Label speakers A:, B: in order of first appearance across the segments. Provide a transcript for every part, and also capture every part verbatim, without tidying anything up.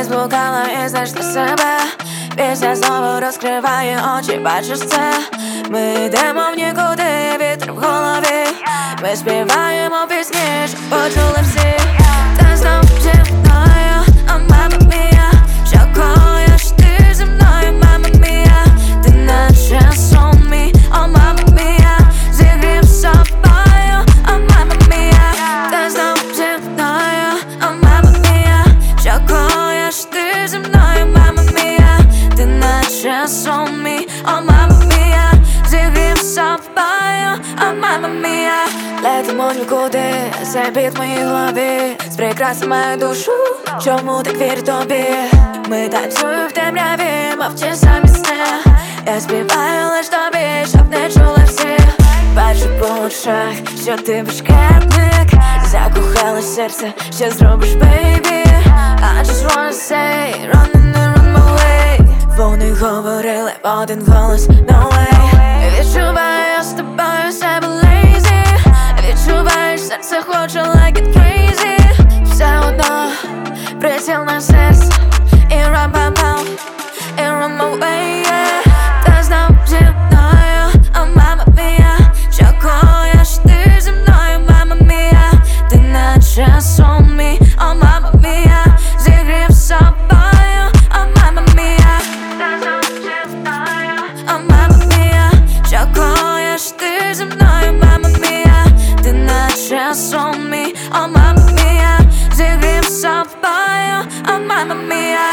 A: ти зблукала і знайшла себе. Після знову розкриває очі, бачиш це. Ми йдемо в нікуди, вітер в голові. Ми співаємо пісні, щоб почули всі. Ти знов зі мною, а мама мія. Шокуєш ти зі мною, мама мія. Ти наче сон мій, о мама мія. Зігрів собою, о мама мія. Ти знов зі мною, о мама мія. Шокуєш ти зі мною, мама мія. Ти наче сон мій, о мама мія. Зігрів собою, о мама мія. Летимо нікуди, цей біт в моїй голові. З прикраси мою душу, чому так вірю тобі? Ми танцюємо в темряві, мов ті самі сни. Я співаю лиш тобі, щоб не чули всі. Бачу по очах, що ти бешкетник. Закохалось серце, що зробиш, бейбі. I just wanna say, running and run my way. Вони говорили в один голос, no way. Відчуваю з тобою себе lazy. Відчуваєш, серце хоче like it crazy. Все одно, приціл на серце. І рам-пам-пам, і run my way, yeah. Ти знов зі мною, о мама мія. Шокуєш ти зі мною, мама мія. Ти наче сон мій, о мама мія. Зігрів собою, о мама мія. Ти знов зі мною, о мама мія. Шокуєш ти зі мною, мама мія. Ти наче сон мій, о мама мія. Зігрів собою, о мама мія.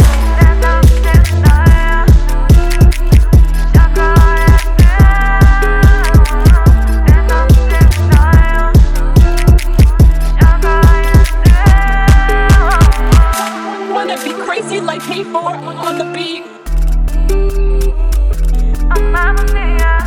B: Wanna be crazy like K four on the beat.
A: Oh, Mamma Mia.